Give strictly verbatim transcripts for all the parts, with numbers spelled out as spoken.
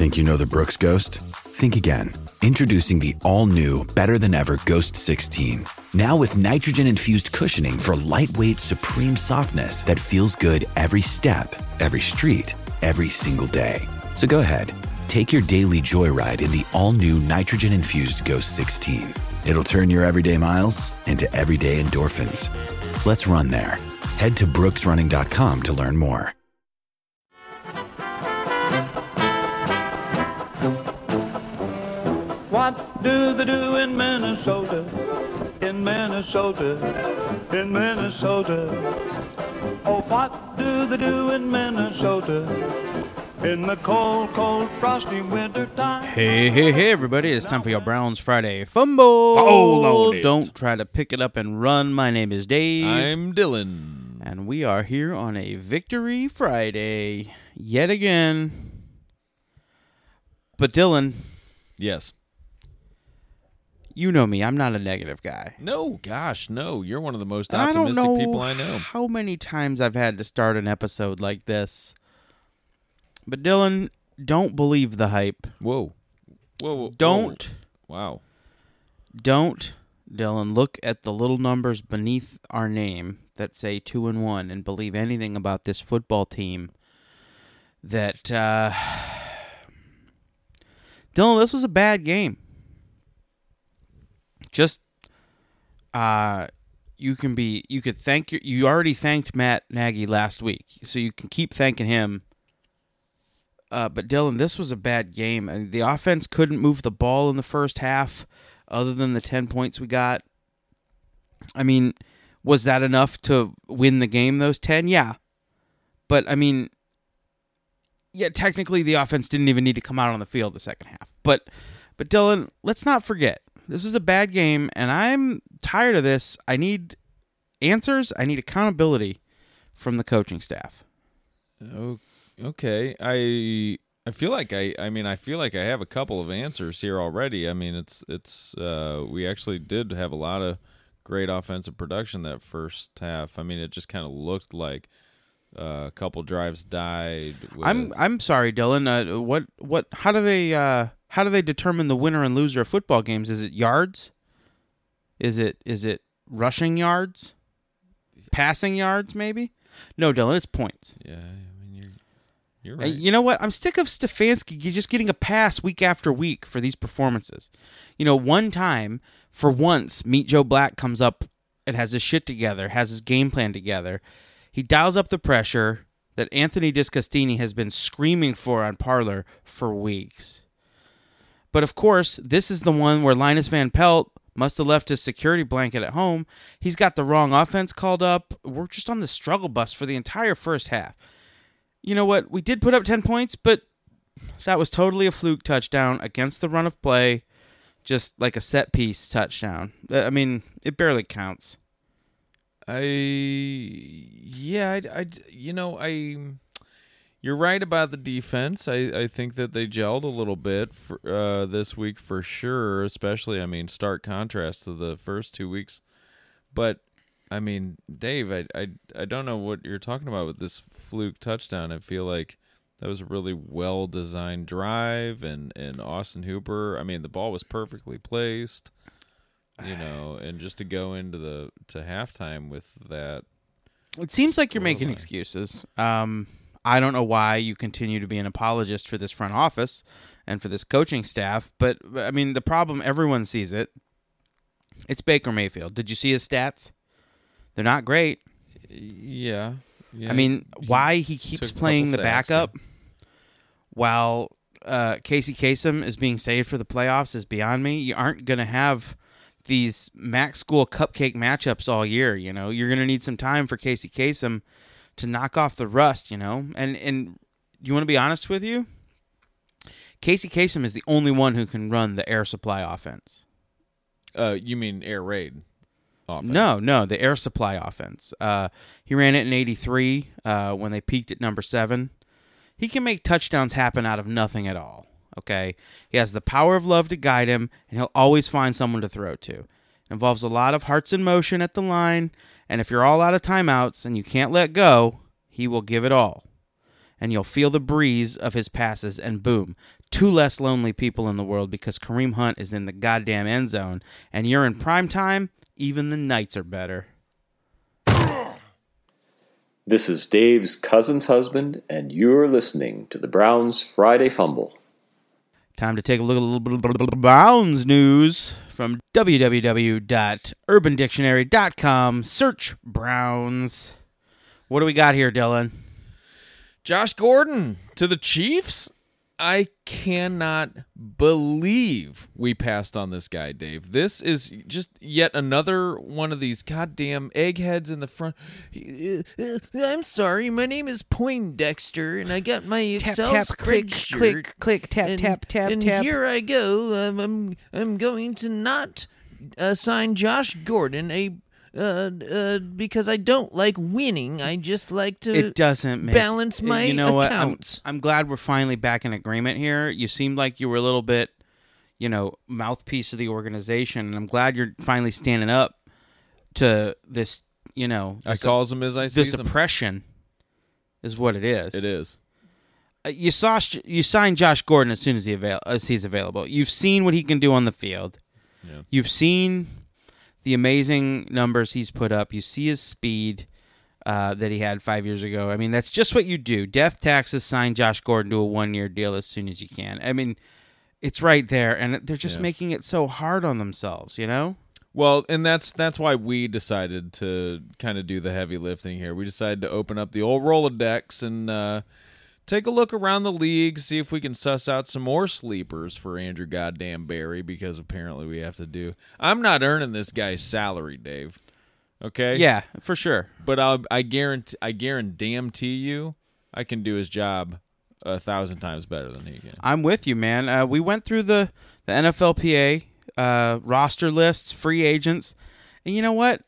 Think you know the Brooks Ghost? Think again. Introducing the all-new, better-than-ever Ghost sixteen. Now with nitrogen-infused cushioning for lightweight, supreme softness that feels good every step, every street, every single day. So go ahead, take your daily joyride in the all-new nitrogen-infused Ghost sixteen. It'll turn your everyday miles into everyday endorphins. Let's run there. Head to brooks running dot com to learn more. What do they do in Minnesota? In Minnesota, in Minnesota. Oh, what do they do in Minnesota? In the cold, cold, frosty winter time. Hey, hey, hey, everybody. It's time for your Browns Friday Fumble. Follow it. Don't try to pick it up and run. My name is Dave. I'm Dylan. And we are here on a Victory Friday yet again. But Dylan. Yes. You know me. I'm not a negative guy. No, gosh, no. You're one of the most And optimistic I don't know people I know. how many times I've had to start an episode like this. But Dylan, don't believe the hype. Whoa. Whoa. whoa Don't. Whoa. Wow. Don't, Dylan, look at the little numbers beneath our name that say two and one and believe anything about this football team. That, uh... Dylan, this was a bad game. Just, uh, you can be, you could thank your, you already thanked Matt Nagy last week, so you can keep thanking him. Uh, but Dylan, this was a bad game. I mean, the offense couldn't move the ball in the first half, other than the ten points we got. I mean, was that enough to win the game, those ten? Yeah. But, I mean, yeah, technically the offense didn't even need to come out on the field the second half. But, but Dylan, let's not forget. This was a bad game, and I'm tired of this. I need answers. I need accountability from the coaching staff. Okay. I I feel like I I mean I feel like I have a couple of answers here already. I mean it's it's uh, we actually did have a lot of great offensive production that first half. I mean it just kind of looked like uh, a couple drives died. With... I'm I'm sorry, Dylan. Uh, what what? How do they uh, how do they determine the winner and loser of football games? Is it yards? Is it is it rushing yards? Passing yards? Maybe. No, Dylan. It's points. Yeah, I mean you're you're Uh, right. you know what? I'm sick of Stefanski just getting a pass week after week for these performances. You know, one time for once, Meet Joe Black comes up and has his shit together, has his game plan together. He dials up the pressure that Anthony Discostini has been screaming for on Parler for weeks. But of course, this is the one where Linus Van Pelt must have left his security blanket at home. He's got the wrong offense called up. We're just on the struggle bus for the entire first half. You know what? We did put up ten points, but that was totally a fluke touchdown against the run of play, just like a set-piece touchdown. I mean, it barely counts. I yeah, I, I you know I you're right about the defense. I, I think that they gelled a little bit for, uh, this week for sure. Especially, I mean, stark contrast to the first two weeks. But I mean, Dave, I I I don't know what you're talking about with this fluke touchdown. I feel like that was a really well designed drive, and and Austin Hooper. I mean, the ball was perfectly placed. You know, and just to go into the to halftime with that. It seems like you're making excuses. Um, I don't know why you continue to be an apologist for this front office and for this coaching staff, but I mean, the problem, everyone sees it. It's Baker Mayfield. Did you see his stats? They're not great. Yeah. yeah. I mean, why he keeps playing the sacks, backup while uh, Casey Kasem is being saved for the playoffs is beyond me. You aren't going to have these Mac School cupcake matchups all year, you know. You're going to need some time for Casey Kasem to knock off the rust, you know. And and you want to be honest with you? Casey Kasem is the only one who can run the air supply offense. Uh, you mean air raid offense? No, no, the air supply offense. Uh, he ran it in eighty-three uh, when they peaked at number seven. He can make touchdowns happen out of nothing at all. Okay, he has the power of love to guide him, and he'll always find someone to throw to. It involves a lot of hearts in motion at the line, and if you're all out of timeouts and you can't let go, he will give it all. and you'll feel the breeze of his passes, and boom, two less lonely people in the world because Kareem Hunt is in the goddamn end zone, and you're in prime time. Even the nights are better. This is Dave's cousin's husband, and you're listening to the Browns Friday Fumble. Time to take a look at a little bit of Browns news from w w w dot urban dictionary dot com. Search Browns. What do we got here, Dylan? Josh Gordon to the Chiefs? I cannot believe we passed on this guy, Dave. This is just yet another one of these goddamn eggheads in the front. I'm sorry, my name is Poindexter, and I got my Excel tap, tap, click, spreadshirt. click, click, tap, and, tap, tap, and tap. here I go. Um, I'm I'm going to not assign Josh Gordon a uh, uh, because I don't like winning. I just like to It doesn't make, balance my you know accounts. What? I'm, I'm glad we're finally back in agreement here. You seemed like you were a little bit, you know, mouthpiece of the organization, and I'm glad you're finally standing up to this, you know. I This, calls him as I see this him. oppression is what it is. It is. Uh, you saw you signed Josh Gordon as soon as he avail- as he's available. You've seen what he can do on the field. Yeah. You've seen the amazing numbers he's put up. You see his speed uh, that he had five years ago. I mean, that's just what you do. Death taxes, sign Josh Gordon to a one-year deal as soon as you can. I mean, it's right there, and they're just Yeah. making it so hard on themselves, you know? Well, and that's that's why we decided to kind of do the heavy lifting here. We decided to open up the old Rolodex and uh, take a look around the league, see if we can suss out some more sleepers for Andrew goddamn Barry, because apparently we have to do. I'm not earning this guy's salary, Dave. Okay? Yeah, for sure. But I'll, I guarantee I guarantee you I can do his job a thousand times better than he can. I'm with you, man. Uh, we went through the, the N F L P A uh, roster lists, free agents, and you know what?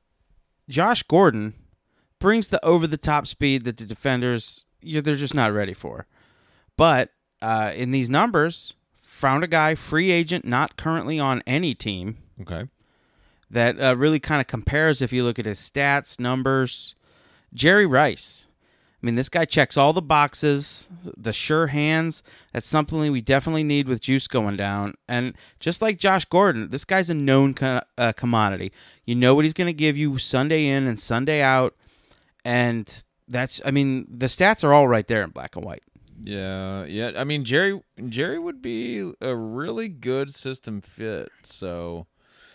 Josh Gordon brings the over-the-top speed that the defenders, you they're just not ready for. But uh, in these numbers, found a guy, free agent, not currently on any team, Okay. that uh, really kind of compares if you look at his stats, numbers. Jerry Rice. I mean, this guy checks all the boxes, the sure hands. That's something we definitely need with juice going down. And just like Josh Gordon, this guy's a known co- uh, commodity. You know what he's going to give you Sunday in and Sunday out. And that's, I mean, the stats are all right there in black and white. Yeah, yeah. I mean, Jerry Jerry would be a really good system fit. So,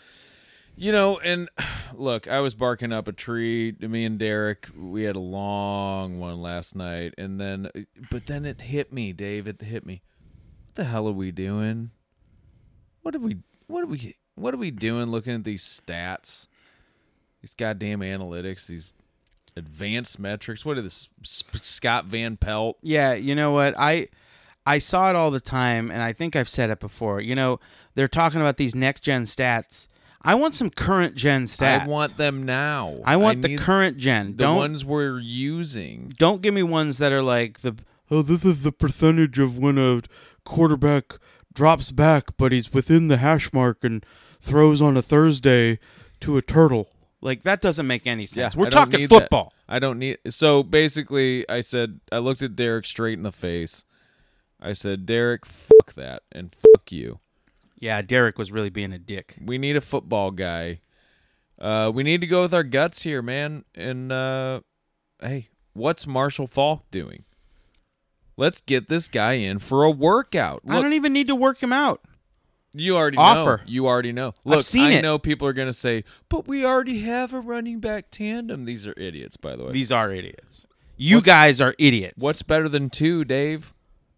you know, and look, I was barking up a tree. Me and Derek, we had a long one last night, and then, but then it hit me, Dave. It hit me. What the hell are we doing? What are we? What are we? What are we doing? Looking at these stats, these goddamn analytics, these advanced metrics. What are this? Scott Van Pelt. Yeah, you know what? I I saw it all the time, and I think I've said it before. You know, they're talking about these next-gen stats. I want some current-gen stats. I want them now. I want I the current gen. the Don't ones we're using. don't give me ones that are like the oh, this is the percentage of when a quarterback drops back, but he's within the hash mark and throws on a Thursday to a turtle. Like that doesn't make any sense. Yeah, We're I don't talking need football. that. I don't need. So basically, I said I looked at Derek straight in the face. I said, Derek, fuck that, and fuck you. Yeah, Derek was really being a dick. We need a football guy. Uh, we need to go with our guts here, man. And uh, hey, what's Marshall Faulk doing? Let's get this guy in for a workout. Look, I don't even need to work him out. You already Offer. know. You already know. Look, I've seen I it. know people are going to say, but we already have a running back tandem. These are idiots, by the way. These are idiots. You What's- guys are idiots. What's better than two, Dave?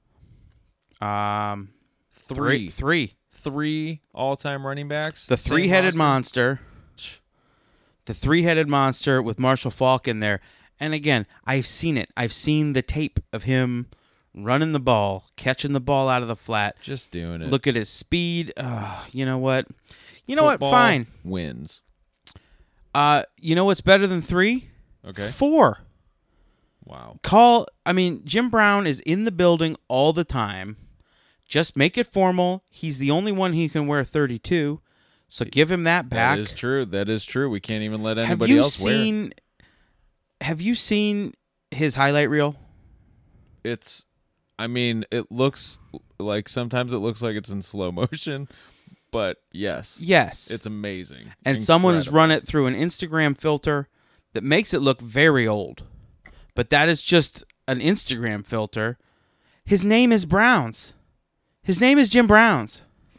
um Three. three three Three all-time running backs? the Same three-headed roster? monster. The three-headed monster with Marshall Faulk in there. And again, I've seen it. I've seen the tape of him running the ball, catching the ball out of the flat. Just doing it. Look at his speed. Uh, you know what? You know Football what? Fine. Wins. Uh, you know what's better than three? Okay. Four. Wow. Call. I mean, Jim Brown is in the building all the time. Just make it formal. He's the only one who can wear thirty-two, so give him that back. That is true. That is true. We can't even let have anybody you else wear it. seen? Have you seen his highlight reel? it's, I mean, it looks like sometimes it looks like it's in slow motion, but yes. Yes. It's amazing. And someone's Incredible. run it through an Instagram filter that makes it look very old. But that is just an Instagram filter. His name is Browns. His name is Jim Browns.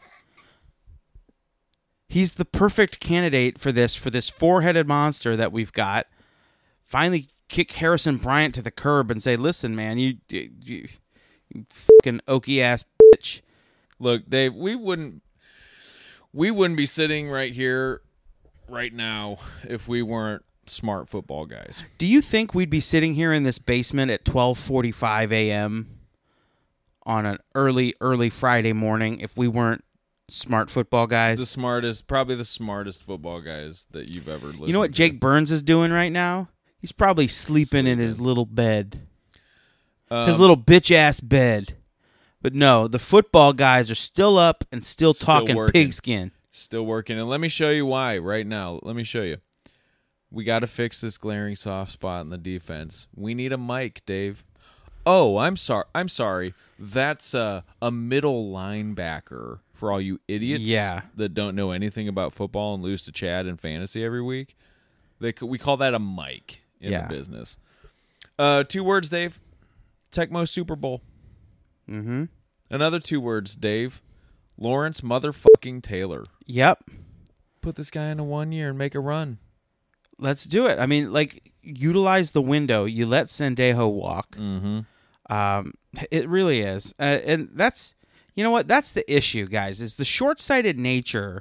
He's the perfect candidate for this, for this four-headed monster that we've got. Finally kick Harrison Bryant to the curb and say, listen, man, you, you, you fucking oaky-ass bitch. Look, Dave, we wouldn't we wouldn't be sitting right here right now if we weren't smart football guys. Do you think we'd be sitting here in this basement at twelve forty-five a.m. on an early, early Friday morning if we weren't smart football guys? The smartest, probably the smartest football guys that you've ever listened to. You know what Jake Burns is doing right now? He's probably sleeping, sleeping. in his little bed. Um, his little bitch-ass bed. But no, the football guys are still up and still, still talking working. pigskin. Still working. And let me show you why right now. Let me show you. We got to fix this glaring soft spot in the defense. We need a mic, Dave. Oh, I'm sorry. I'm sorry. That's a, a middle linebacker for all you idiots yeah. that don't know anything about football and lose to Chad in fantasy every week. They we call that a mic in yeah. the business. Uh, two words, Dave. Tecmo Super Bowl. Mm-hmm. Another two words, Dave. Lawrence motherfucking Taylor. Yep. Put this guy into one year and make a run. Let's do it. I mean, like, utilize the window. You let Sendejo walk. Mm-hmm. Um, it really is. Uh, and that's, you know what? That's the issue, guys, is the short-sighted nature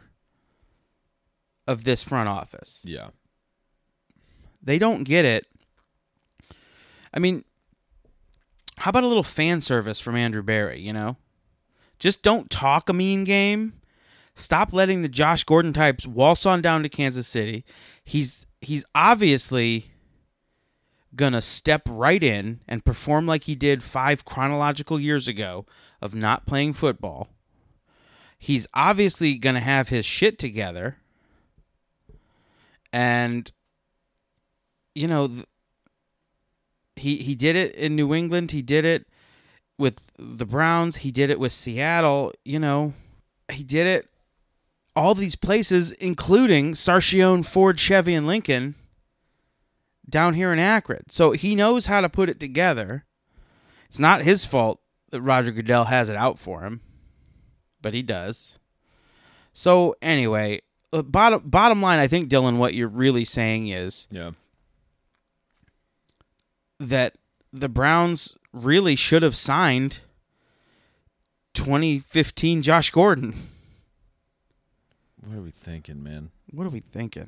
of this front office. Yeah. They don't get it. I mean, how about a little fan service from Andrew Berry, you know? Just don't talk a mean game. Stop letting the Josh Gordon types waltz on down to Kansas City. He's he's obviously going to step right in and perform like he did five chronological years ago of not playing football. He's obviously going to have his shit together. And, you know, th- he he did it in New England. He did it with the Browns. He did it with Seattle. You know, he did it all these places, including Sarchione, Ford, Chevy, and Lincoln down here in Akron. So he knows how to put it together. It's not his fault that Roger Goodell has it out for him, but he does. So anyway, uh, bottom bottom line, I think, Dylan, what you're really saying is yeah. that the Browns really should have signed twenty fifteen Josh Gordon. What are we thinking, man? What are we thinking?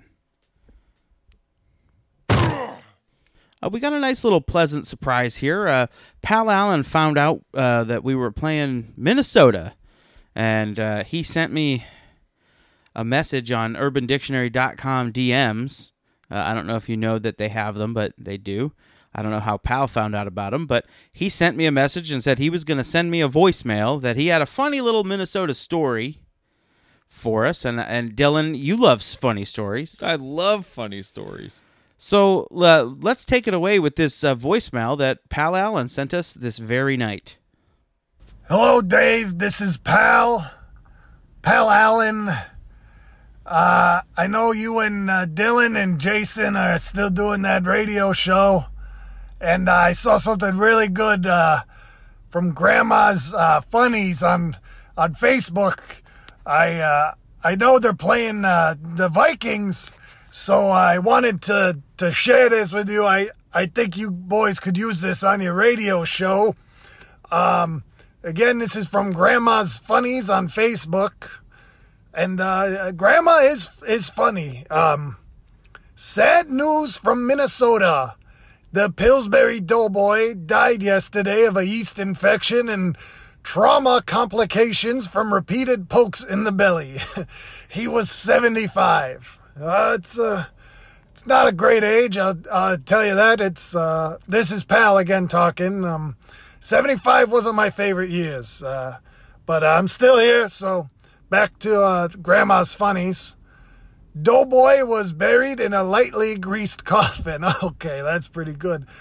Uh, we got a nice little pleasant surprise here. Uh, Pal Allen found out uh, that we were playing Minnesota, and uh, he sent me a message on urban dictionary dot com D Ms. Uh, I don't know if you know that they have them, but they do. I don't know how Pal found out about them, but he sent me a message and said he was going to send me a voicemail, that he had a funny little Minnesota story for us. And, and Dylan, you love funny stories. I love funny stories. So uh, let's take it away with this uh, voicemail that Pal Allen sent us this very night. Hello, Dave. This is Pal. Pal Allen. Uh, I know you and uh, Dylan and Jason are still doing that radio show. And uh, I saw something really good uh, from Grandma's uh, Funnies on on Facebook. I uh, I know they're playing uh, the Vikings, so I wanted to, to share this with you. I, I think you boys could use this on your radio show. Um, again, this is from Grandma's Funnies on Facebook. And uh, Grandma is, is funny. Um, sad news from Minnesota. The Pillsbury Doughboy died yesterday of a yeast infection and trauma complications from repeated pokes in the belly. He was seventy-five. Uh, it's uh, it's not a great age, I'll, I'll tell you that. It's uh, this is Pal again talking. Um, seventy-five wasn't my favorite years, uh, but I'm still here. So back to uh, Grandma's Funnies. Doughboy was buried in a lightly greased coffin. Okay, that's pretty good.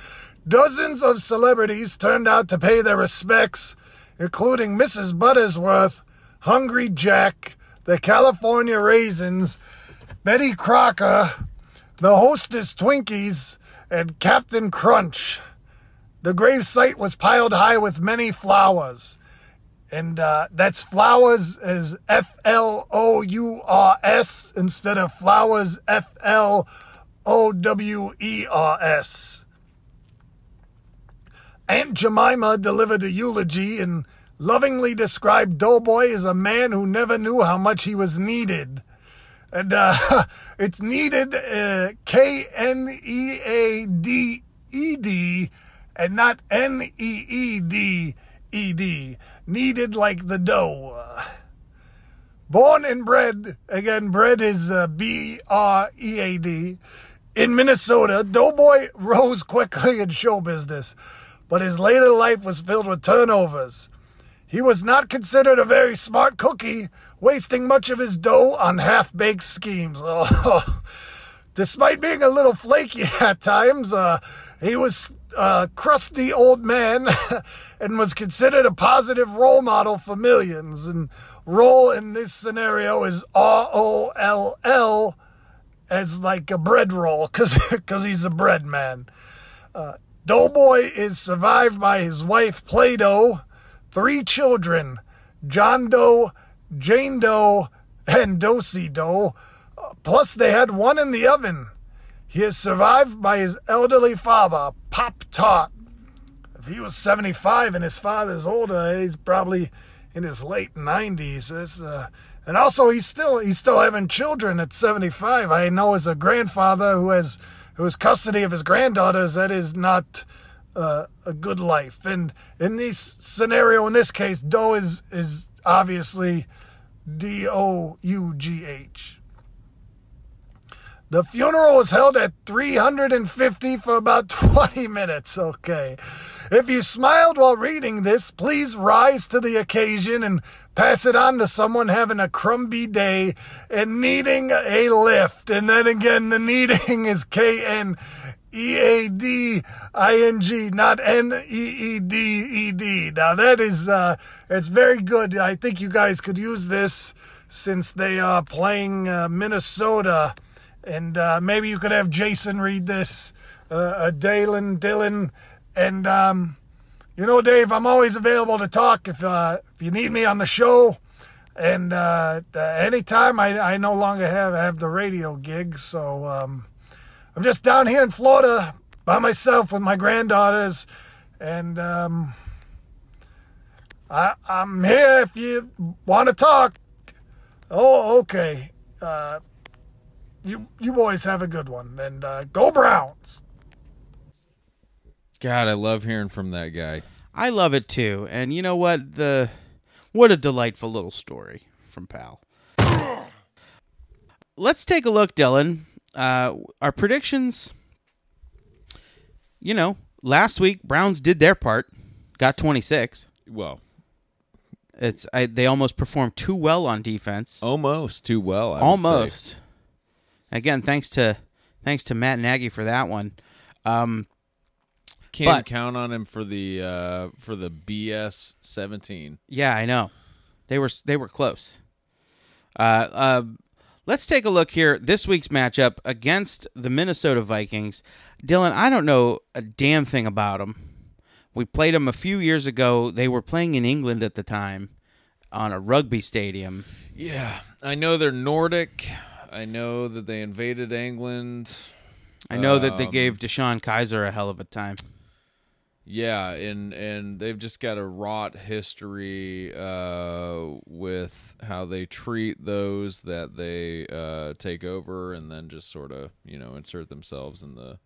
Dozens of celebrities turned out to pay their respects, including Missus Buttersworth, Hungry Jack, the California Raisins, Betty Crocker, the Hostess Twinkies, and Captain Crunch. The grave site was piled high with many flowers. And uh, that's flowers as F L O U R S instead of flowers F L O W E R S. Aunt Jemima delivered a eulogy and lovingly described Doughboy as a man who never knew how much he was needed. And uh, it's needed uh, K N E A D E D and not N E E D E D. Needed like the dough. Born and bred, again, bred is uh, B R E A D, in Minnesota, Doughboy rose quickly in show business, but his later life was filled with turnovers. He was not considered a very smart cookie, wasting much of his dough on half-baked schemes. Oh, despite being a little flaky at times, uh, he was a crusty old man and was considered a positive role model for millions. And roll in this scenario is R O L L, as like a bread roll, because he's a bread man. Uh, Doughboy is survived by his wife, Play-Doh, three children, John Doe, Jane Doe, and Dosey Doe. Uh, plus, they had one in the oven. He is survived by his elderly father, Pop Tart. If he was seventy-five and his father's older, he's probably in his late nineties. It's, uh, and also, he's still he's still having children at seventy-five. I know as a grandfather who has who has custody of his granddaughters, that is not uh, a good life. And in this scenario, in this case, Doe is is obviously D O U G H. The funeral was held at three hundred fifty for about twenty minutes. Okay. If you smiled while reading this, please rise to the occasion and pass it on to someone having a crumby day and needing a lift. And then again, the needing is K N E A D I N G, not N E E D E D. Now that is, uh, it's very good. I think you guys could use this since they are playing uh, Minnesota. And uh, maybe you could have Jason read this, uh, uh, Dalen, Dylan. And, um, you know, Dave, I'm always available to talk if uh, if you need me on the show. And uh, uh, anytime I, I no longer have, have the radio gig. So um, I'm just down here in Florida by myself with my granddaughters. And um, I, I'm here if you want to talk. Oh, okay. Uh You you boys have a good one, and uh, go Browns. God, I love hearing from that guy. I love it too. And you know what? The what a delightful little story from Pal. Let's take a look, Dylan. Uh, our predictions, you know, last week Browns did their part, got twenty-six. Well, it's I, they almost performed too well on defense. Almost too well, I almost. Would say. Again, thanks to thanks to Matt Nagy for that one. Um, Can't but, count on him for the uh, for the B S seventeen. Yeah, I know. They were they were close. Uh, uh, let's take a look here. This week's matchup against the Minnesota Vikings. Dylan, I don't know a damn thing about them. We played them a few years ago. They were playing in England at the time on a rugby stadium. Yeah, I know they're Nordic. I know that they invaded England. I know um, that they Um, gave Deshaun Kaiser a hell of a time. Yeah, and and they've just got a wrought history uh, with how they treat those that they uh, take over, and then just sort of you know insert themselves in the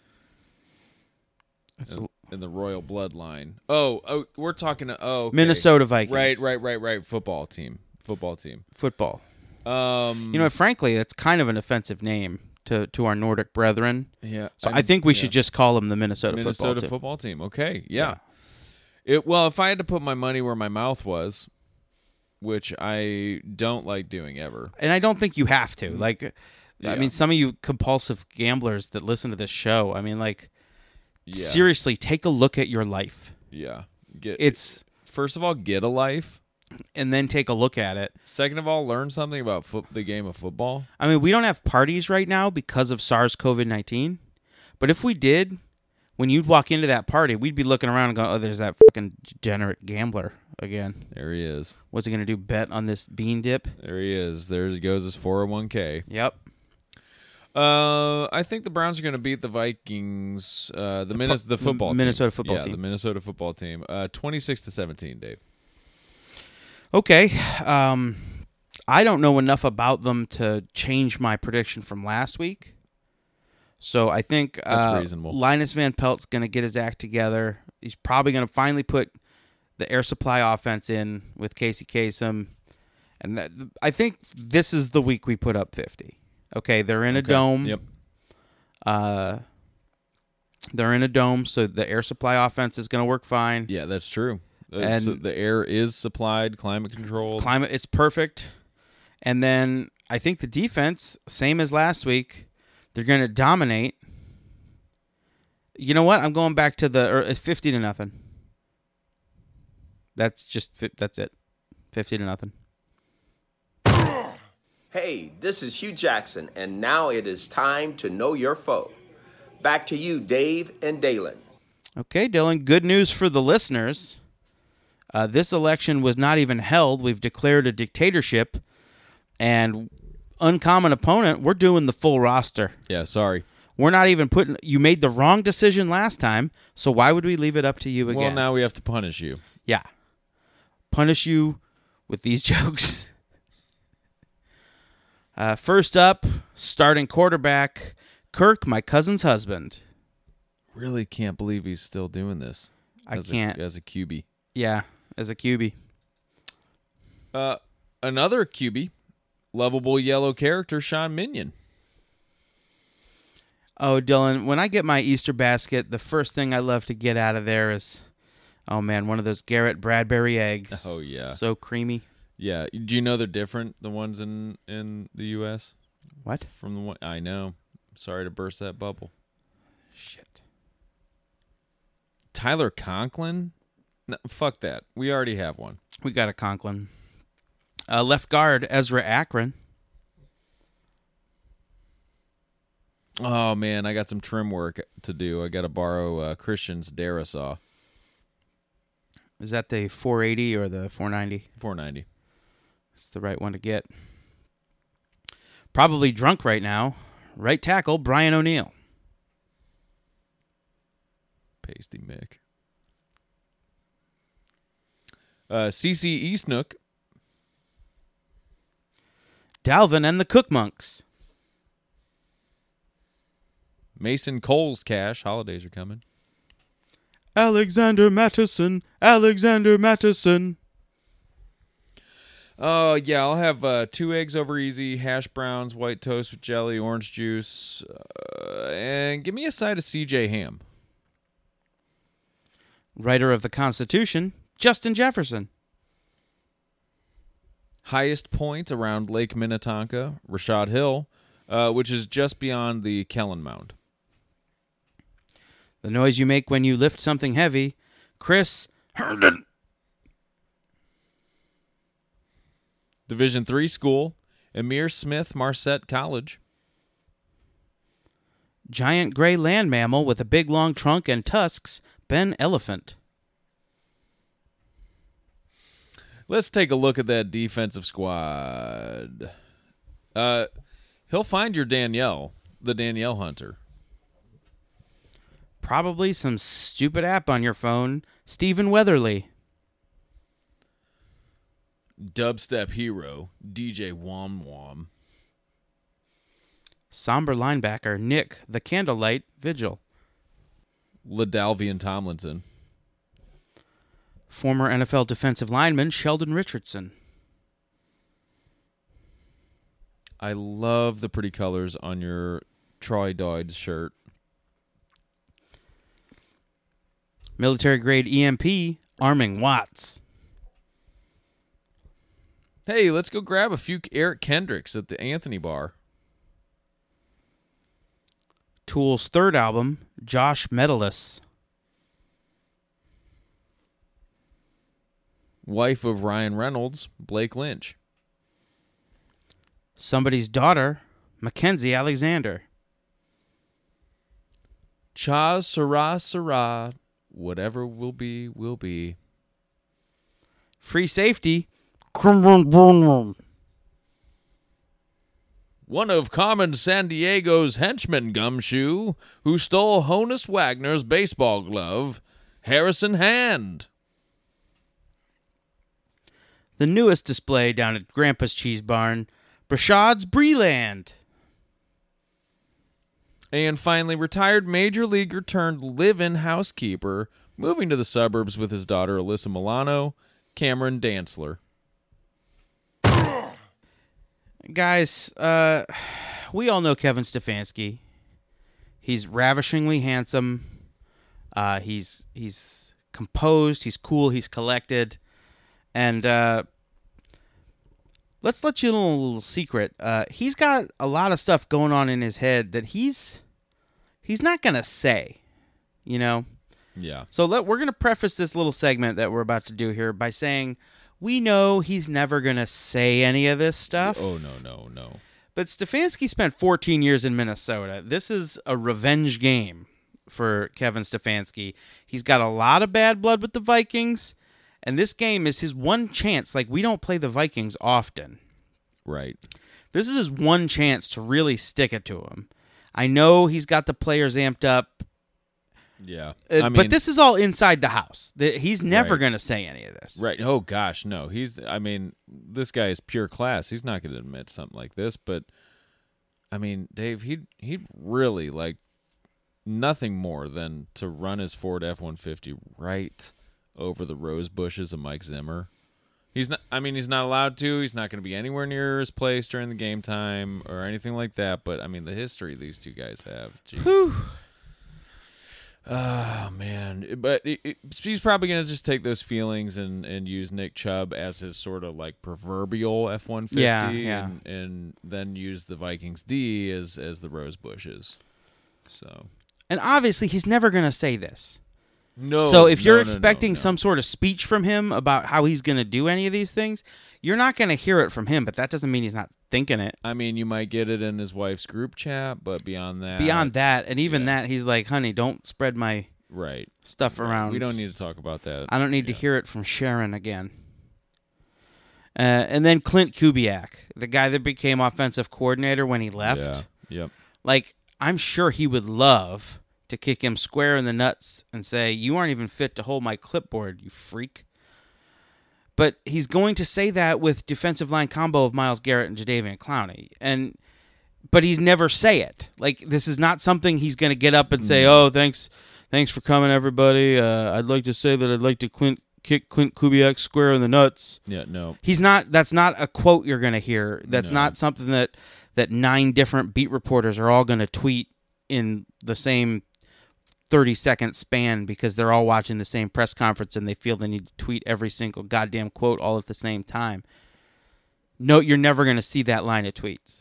in, in the royal bloodline. Oh, oh, we're talking. Oh, okay. Minnesota Vikings. Right, right, right, right. Football team. Football team. Football. Um, you know, frankly, that's kind of an offensive name to, to our Nordic brethren. Yeah. So I, I think we yeah. should just call them the Minnesota, Minnesota football team. football team. Okay. Yeah. yeah. It well, if I had to put my money where my mouth was, which I don't like doing ever. And I don't think you have to. Like, yeah. I mean, some of you compulsive gamblers that listen to this show, I mean, like, Yeah. seriously, take a look at your life. Yeah. Get It's first of all, get a life. and then take a look at it. Second of all, learn something about foot, the game of football. I mean, we don't have parties right now because of SARS-CoV nineteen, but if we did, when you'd walk into that party, we'd be looking around and going, "Oh, there's that fucking degenerate gambler again. There he is. What's he gonna do? Bet on this bean dip?" There he is. There he goes his four oh one k. Yep. Uh, I think the Browns are going to beat the Vikings, uh, the Minnes- the football team. Minnesota football yeah, team. the Minnesota football team. Uh, twenty-six to seventeen, Dave. Okay. Um, I don't know enough about them to change my prediction from last week. So I think uh, That's reasonable. Linus Van Pelt's going to get his act together. He's probably going to finally put the air supply offense in with Casey Kasem. And that, I think this is the week we put up fifty. Okay, they're in a Okay. dome. Yep. Uh, they're in a dome, so the air supply offense is going to work fine. Yeah, that's true. Uh, And- so the air is supplied, climate controlled. Climate, it's perfect. And then I think the defense, same as last week, they're going to dominate. You know what? I'm going back to the or it's fifty to nothing. That's just fi- that's it. fifty to nothing. Hey, this is Hugh Jackson, and now it is time to know your foe. Back to you, Dave and Dalen. Okay, Dylan, good news for the listeners. Uh, this election was not even held. We've declared a dictatorship, and uncommon opponent, we're doing the full roster. Yeah, sorry. We're not even putting... You made the wrong decision last time, so why would we leave it up to you again? Well, now we have to punish you. Yeah. Punish you with these jokes. Uh, first up, starting quarterback, Kirk, my cousin's husband. Really can't believe he's still doing this. I as can't. A, as a Q B. Yeah, as a Q B. Uh, another Q B, lovable yellow character, Sean Minion. Oh, Dylan, when I get my Easter basket, the first thing I love to get out of there is, oh man, one of those Garrett Bradbury eggs. Oh, yeah. So creamy. Yeah. Do you know they're different, the ones in, in the U S? What? From the one I know. Sorry to burst that bubble. Shit. Tyler Conklin? No, fuck that. We already have one. We got a Conklin. Uh, left guard, Ezra Akron. Oh, man, I got some trim work to do. I got to borrow uh, Christian's Darasaw. Is that the four eighty or the four ninety? four ninety. It's the right one to get. Probably drunk right now. Right tackle, Brian O'Neill. Pasty Mick. Uh, C C Eastnook. Dalvin and the Cook Monks. Mason Coles Cash. Holidays are coming. Alexander Mattison. Alexander Mattison. Oh, yeah, I'll have uh, two eggs over easy, hash browns, white toast with jelly, orange juice, uh, and give me a side of C J ham. Writer of the Constitution, Justin Jefferson. Highest point around Lake Minnetonka, Rashad Hill, uh, which is just beyond the Kellen Mound. The noise you make when you lift something heavy, Chris Herndon. Division three school, Emir Smith Marset College. Giant gray land mammal with a big long trunk and tusks, Ben Elephant. Let's take a look at that defensive squad. Uh, he'll find your Danielle, the Danielle Hunter. Probably some stupid app on your phone, Stephen Weatherly. Dubstep hero, D J Wom Wom. Somber linebacker, Nick, the Candlelight Vigil. LaDalvian Tomlinson. Former N F L defensive lineman, Sheldon Richardson. I love the pretty colors on your Troy Doids shirt. Military grade E M P, Arming Watts. Hey, let's go grab a few Eric Kendricks at the Anthony Bar. Tool's third album, Josh Metellus. Wife of Ryan Reynolds, Blake Lynch. Somebody's daughter, Mackenzie Alexander. Cha Sarah Sarah, whatever will be, will be. Free Safety. One of Carmen San Diego's henchmen, Gumshoe, who stole Honus Wagner's baseball glove, Harrison Hand. The newest display down at Grandpa's Cheese Barn, Brashad's Breland. And finally, retired major leaguer turned live-in housekeeper, moving to the suburbs with his daughter Alyssa Milano, Cameron Dantzler. Guys, uh, we all know Kevin Stefanski. He's ravishingly handsome. Uh, he's he's composed. He's cool. He's collected. And uh, let's let you in a little secret. Uh, he's got a lot of stuff going on in his head that he's he's not gonna say. You know. Yeah. So let we're gonna preface this little segment that we're about to do here by saying we know he's never gonna say any of this stuff. Oh no no no. But Stefanski spent fourteen years in Minnesota. This is a revenge game for Kevin Stefanski. He's got a lot of bad blood with the Vikings, and this game is his one chance. Like, we don't play the Vikings often. Right. This is his one chance to really stick it to him. I know he's got the players amped up. Yeah. Uh, I mean, but this is all inside the house. The, he's never Right. going to say any of this. Right. Oh gosh, no. He's I mean, this guy is pure class. He's not going to admit something like this, but I mean, Dave, he'd he'd really like nothing more than to run his Ford F one fifty right over the rose bushes of Mike Zimmer. He's not I mean, he's not allowed to. He's not going to be anywhere near his place during the game time or anything like that, but I mean, the history these two guys have. Jeez. Whew. Oh man, but it, it, he's probably gonna just take those feelings and, and use Nick Chubb as his sort of like proverbial F one fifty, Yeah, yeah. and, and then use the Vikings D as as the rose bushes. So And obviously, he's never going to say this. no. So if you're no, no, no, expecting no. some sort of speech from him about how he's going to do any of these things, you're not going to hear it from him, but that doesn't mean he's not thinking it. I mean, you might get it in his wife's group chat, but beyond that, Beyond that, and even yeah. that, he's like, honey, don't spread my right stuff around. We don't need to talk about that. I don't need to Yeah. hear it from Sharon again. Uh, and then Clint Kubiak, the guy that became offensive coordinator when he left. Yeah. Yep. Like, I'm sure he would love to kick him square in the nuts and say, you aren't even fit to hold my clipboard, you freak. But he's going to say that with defensive line combo of Myles Garrett and Jadeveon Clowney. And but he's never say it. Like, this is not something he's going to get up and say, oh, thanks thanks for coming, everybody. Uh, I'd like to say that I'd like to Clint, kick Clint Kubiak square in the nuts. Yeah. No. He's not. That's not a quote you're going to hear. That's No. not something that, that nine different beat reporters are all going to tweet in the same thirty-second span because they're all watching the same press conference and they feel they need to tweet every single goddamn quote all at the same time. No, you're never going to see that line of tweets.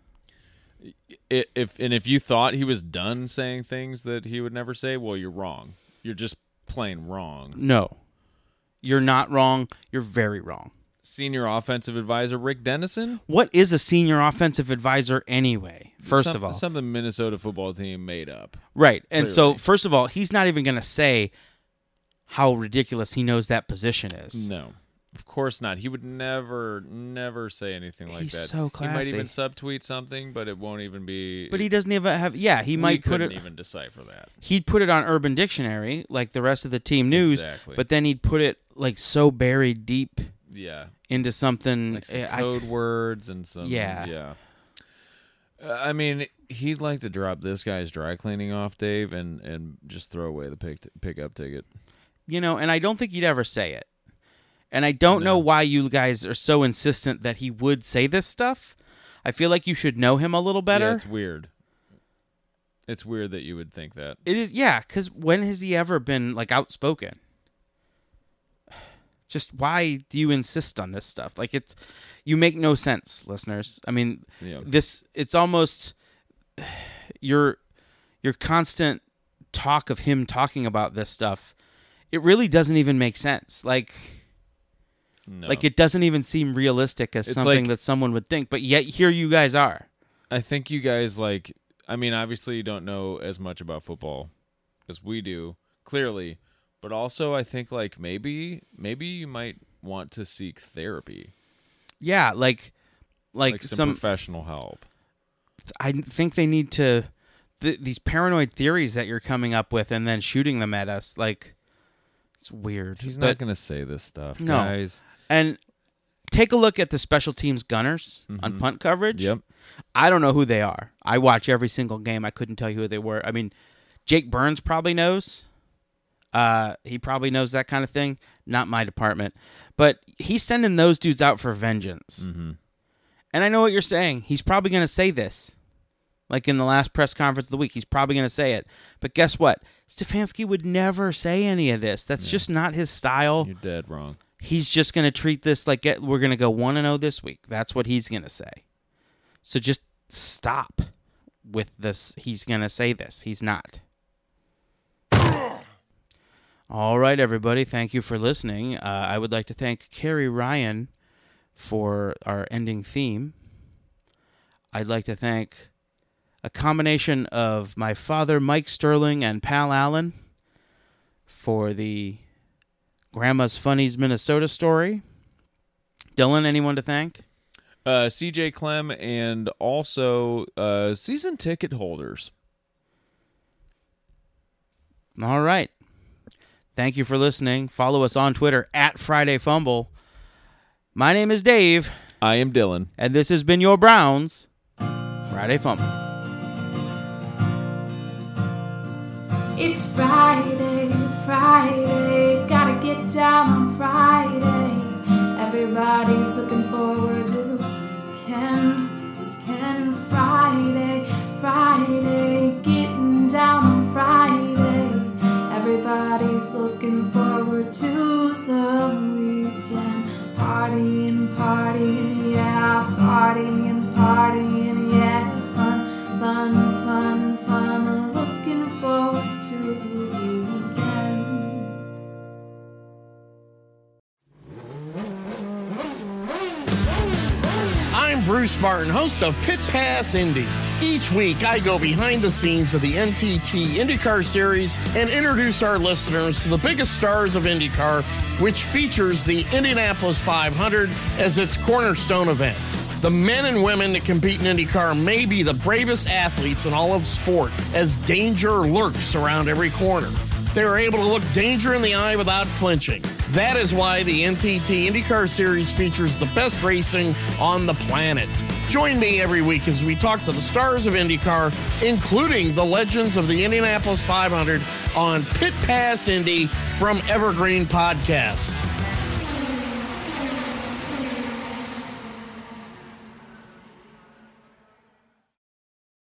It, if and if you thought he was done saying things that he would never say, well, you're wrong. You're just plain wrong. No. You're not wrong. You're very wrong. Senior offensive advisor Rick Dennison. What is a senior offensive advisor anyway? First Some- of all. something the Minnesota football team made up. Right. And so, Clearly. first of all, he's not even going to say how ridiculous he knows that position is. No, of course not. He would never, never say anything like He's that. so He might even classy. subtweet something, but it won't even be. But he doesn't even have, yeah, he we might put couldn't it, even decipher that. he'd put it on Urban Dictionary like the rest of the team news, Exactly. but then he'd put it like so buried deep Yeah, into something. like some eh, I- code words and some. Yeah. yeah. Uh, I mean, he'd like to drop this guy's dry cleaning off, Dave, and, and just throw away the pick pickup ticket. you know, and I don't think he'd ever say it. And I don't know No. why you guys are so insistent that he would say this stuff. I feel like you should know him a little better. Yeah, it's weird. It's weird that you would think that. It is, yeah, because when has he ever been, like, outspoken? Just why do you insist on this stuff? Like, it's, you make no sense, listeners. I mean, Yeah. this, it's almost, you're, your constant talk of him talking about this stuff, it really doesn't even make sense. Like, No. like it doesn't even seem realistic as It's something like- that someone would think. But yet here you guys are. I think you guys like. I mean, obviously, you don't know as much about football as we do, clearly. But also, I think like maybe maybe you might want to seek therapy, Yeah, like, like, like some, some. professional help. I think they need to. Th- these paranoid theories that you're coming up with and then shooting them at us, like, it's weird. He's But- not going to say this stuff, No. guys. And take a look at the special teams gunners on punt coverage. Yep. I don't know who they are. I watch every single game. I couldn't tell you who they were. I mean, Jake Burns probably knows. Uh, he probably knows that kind of thing. Not my department. But he's sending those dudes out for vengeance. Mm-hmm. And I know what you're saying. He's probably going to say this. Like in the last press conference of the week, he's probably going to say it. But guess what? Stefanski would never say any of this. That's just not his style. You're dead wrong. He's just going to treat this like get, we're going to go one and oh this week. That's what he's going to say. So just stop with this. He's going to say this. He's not. All right, everybody. Thank you for listening. Uh, I would like to thank Carrie Ryan for our ending theme. I'd like to thank a combination of my father, Mike Sterling, and Pal Allen for the Grandma's Funnies Minnesota story. Dylan, anyone to thank? Uh, C J Clem and also uh, season ticket holders. All right. Thank you for listening. Follow us on Twitter at Friday Fumble. My name is Dave, I am Dylan. and this has been your Browns Friday Fumble. It's Friday, Friday, gotta get down on Friday. Everybody's looking forward to the weekend, weekend. Friday, Friday, getting down on Friday. Everybody's looking forward to the weekend. Partying, partying, yeah, partying, partying, yeah. Fun, fun, fun, fun. Looking forward to the weekend. I'm Bruce Martin, host of Pit Pass Indy. Each week, I go behind the scenes of the N T T IndyCar Series and introduce our listeners to the biggest stars of IndyCar, which features the Indianapolis five hundred as its cornerstone event. The men and women that compete in IndyCar may be the bravest athletes in all of sport, as danger lurks around every corner. They are able to look danger in the eye without flinching. That is why the N T T IndyCar Series features the best racing on the planet. Join me every week as we talk to the stars of IndyCar, including the legends of the Indianapolis five hundred on Pit Pass Indy from Evergreen Podcast.